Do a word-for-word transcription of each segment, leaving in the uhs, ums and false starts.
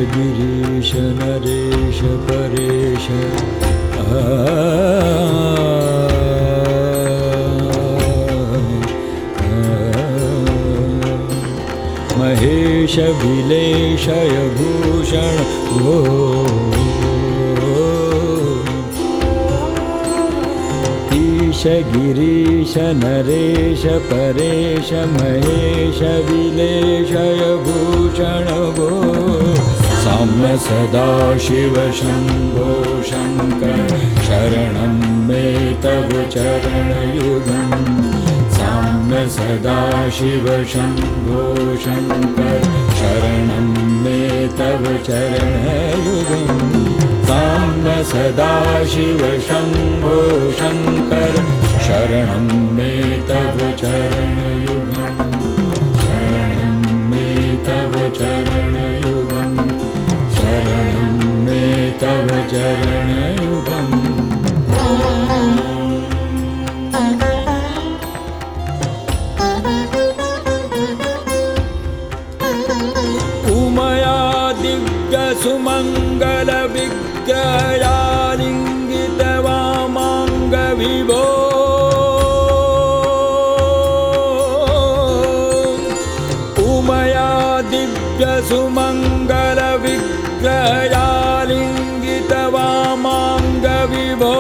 गिरीश नरेश परेश महेश विलेशय भूषण भो ईश गिरीश नरेश परेश महेश विलेशय भूषण भो साम्य सदा शिव शंभो शंकर शरणं मे तव चरणयुगम् साम्य सदा शिव शंभो शंकर शरणं मे तव चरणयुगम् साम्य सदा शिव शंभो शंकर शरणं मे तव चरणयुगम् शरणं मे तव चरणयुगम् शरणं मे तव चरणयुगम् उमया दिव्य सुमंगल विग्रहालिंगित वामांग विभो उमया दिव्य सुमंगल विग्रहालिंगित वामांग विभो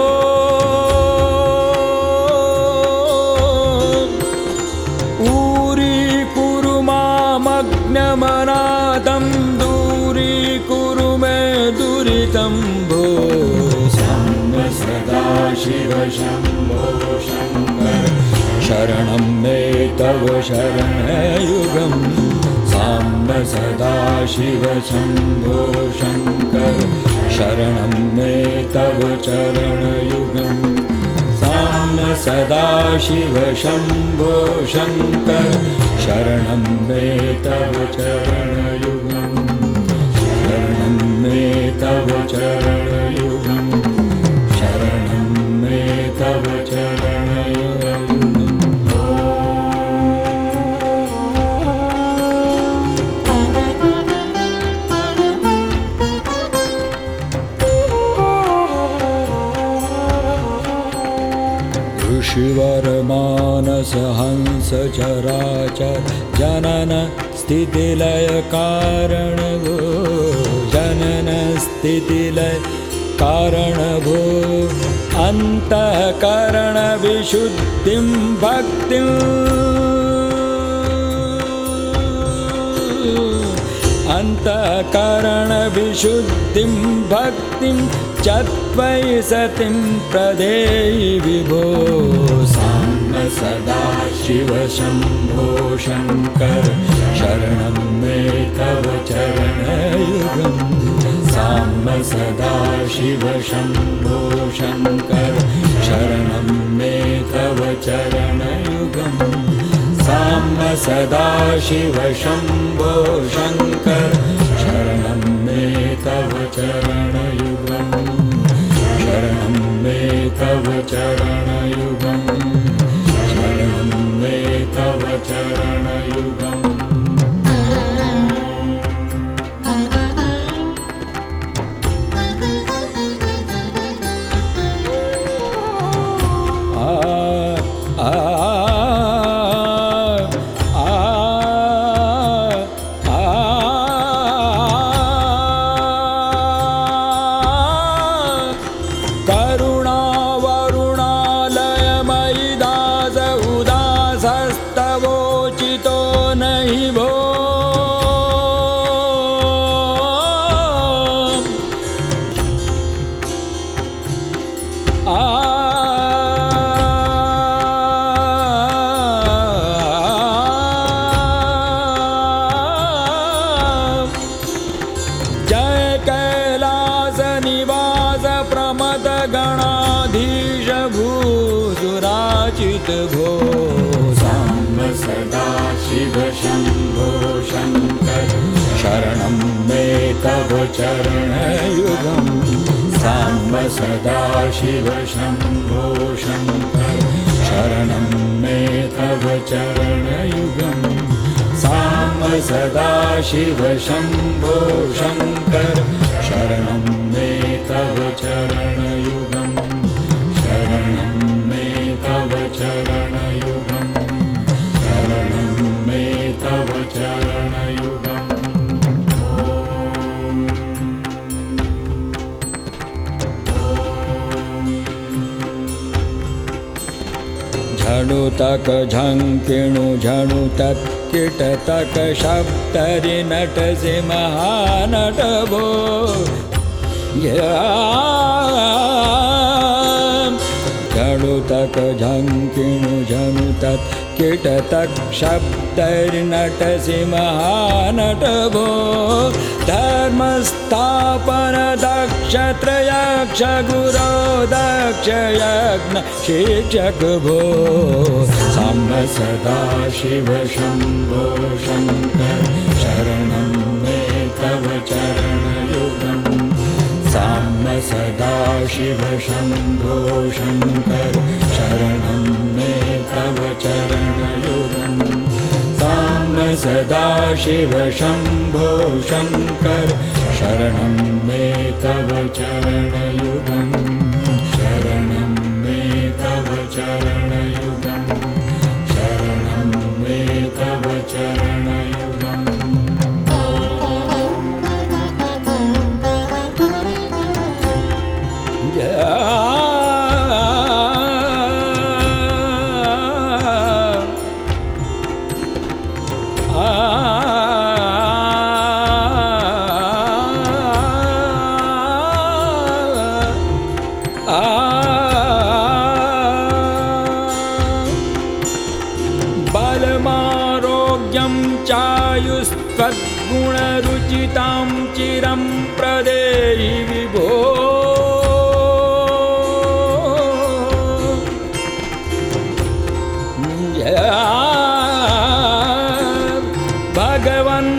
ऊरी मामग्नमनादं दूरीकुरु मे दुरितं भो साम्य सदा शिव शंभो शंकर शरणं मे तव शरणयुगम् साम्य सदा शिव शंभो शंकर शरणं मे तव चरणयुगम् साम्य सदा शिव शंभो शंकर शरणं मे तव चरणयुगम् शरणं मे तव चरणयुगम् शरणं मे तव चरणयुगम् ऋषिवर मानस हंस चराचर जनन स्थितिलय कारण भो जनन स्थितिलय कारण भो अंतःकरण विशुद्धिं भक्तिं अंतःकरण विशुद्धिं भक्तिं चत्वयि सतिं प्रदेहि विभो साम्य सदा शिव शंभो शंकर शरणं मे तव चरणयुगम् साम्य सदा शिव शंभो शंकर शरणं मे तव चरणयुगम् साम्य सदा शिव शंभो शंकर शरणं मे तव चरणयुगम् शरणं मे तव चरणयुगम् शरणं मे तव चरणयुगम् भो साम्य सदा शिव शंभो शंकर शरणं मे तव चरणयुगम् साम्य सदा शिव शंभो शंकर शरणं मे तव चरणयुगम् साम्य सदा शिव शंभो शंकर झणुतक झंकिणु झणुतत् किटतक शब्दरि नटसि महानट भो झणुतक झंकिणु झणुतत् किटतक शब्दरि नटसि महानट भो धर्मस्थापन दक्ष त्रयक्ष गुरो दक्ष यज्ञ शिक्षक भो साम्ब सदा शिव शंभो शंकर शरणं मे तव चरणयुगम् साम्ब सदा शिव शंभो शंकर शरणं मे तव चरणयुगम् साम्ब सदा शिव शंभो शंकर शरणं मे तव चरणयुगम् शरणं मे तव चरणयुगम् शरणं मे तव चरणयुगम् बलमारोग्यं चायुस्त्वद्गुणरुचितां चिरं प्रदेहि विभो भगवन्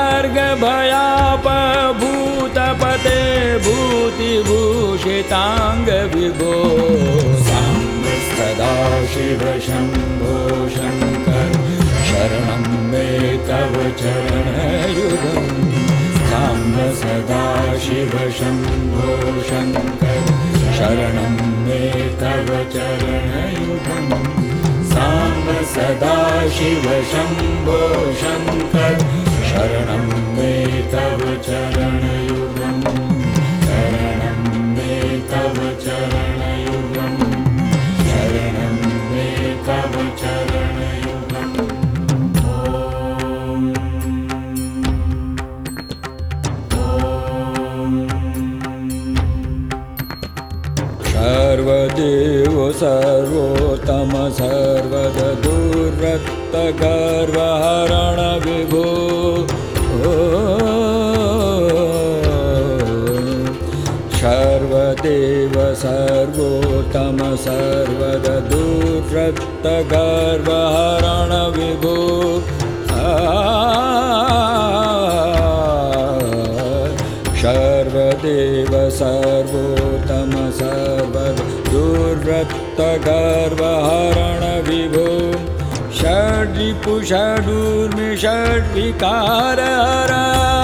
भर्गभयापभूतपते भूतिभूषितांग विभो साम्ब सदा शिव शंभो शंकर शरणं मे तव चरणयुगम् साम्ब सदा शिव शंभो शंकर शरणं मे तव चरणयुगम् साम्ब सदा शिव शंभो शंकर शरणं मे तव चरणयुगम् शरणं मे तव चरणयुगम् शरणं मे तव चरणयुगम् सर्वदेव सर्वोत्तम सर्वदुर्रक्त गर्वहरण विभो सर्वदेव सर्वोत्तम सर्वदुर्रक्त गर्वहरण विभो सर्वदेव सर्वोत्तम सर्वदुर्रक्त गर्वहरण विभो षड्रिपु षडूर्मि षड्विकार हरा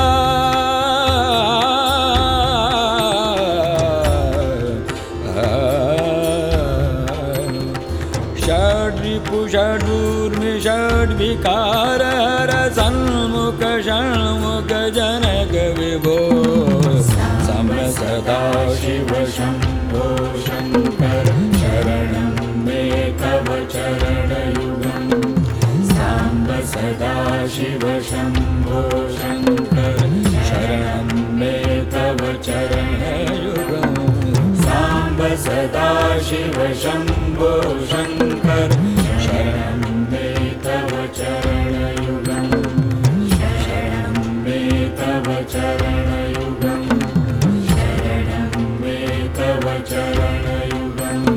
षड्रिपु षडूर्मि षड्विकार हर सन्मुख षण्मुख जनक विभो साम्ब सदा शिव शंभो शंकर शरणं मे तव चरणयुगम् साम्ब सदा शिव शंभो शंकर शरणं मे तव चरणयुगम् साम्ब सदा शिव शंभो शंकर शरणं मे तव चरणयुगम् शरणं मे तव चरणयुगम् शरणं मे तव चरणयुगम्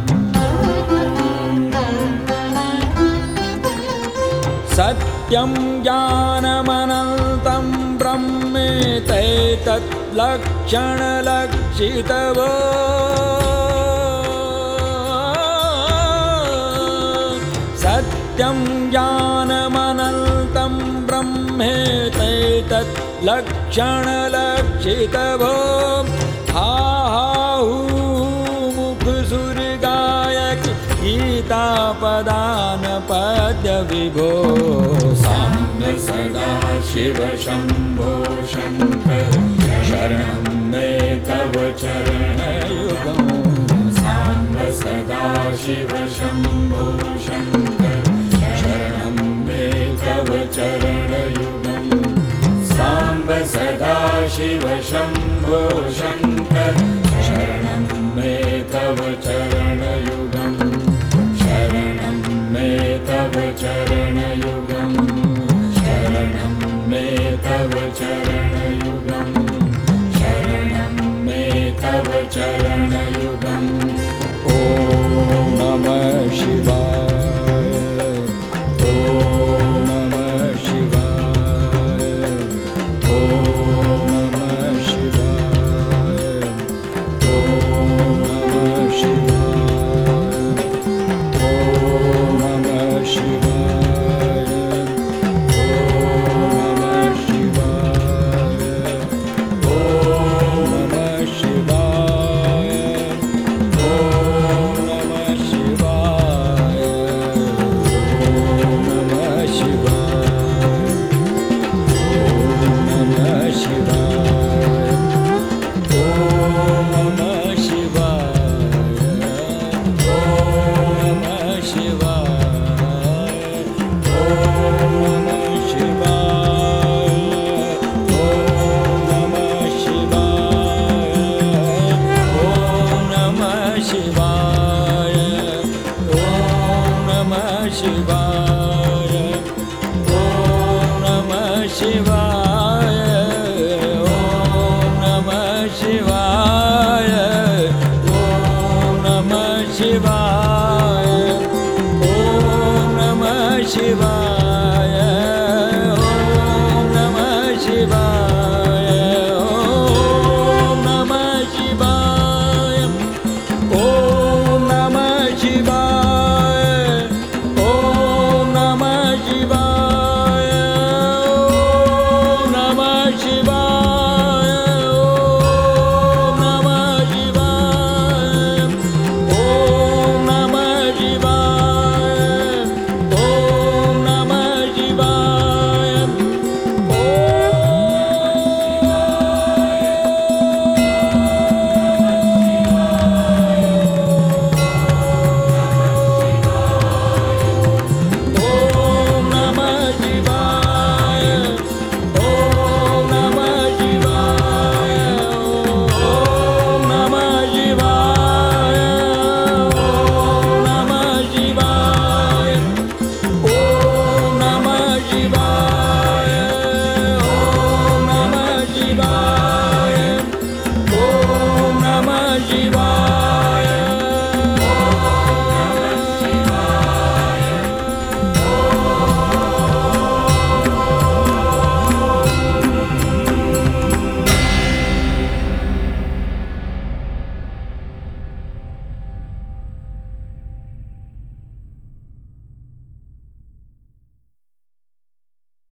सत्यं ज्ञानमनन्तं ब्रह्मेतैतत् लक्षणलक्षितवो सत्यं ज्ञानमनन्तं ब्रह्मेतैतत् लक्षणलक्षितवो हा हू मुखसुरगायक गीतापदान पद्य विभो साम्ब सदा शिव शंभो शंकर शरणं मे तव चरणयुगम् साम्ब सदा शिव शंभो शंकर शम्भो शङ्कर शरणं मे तव चरणयुगम् शरणं मे तव चरणयुगम् शरणं मे तव चरणयुगम् शरणं मे तव चरण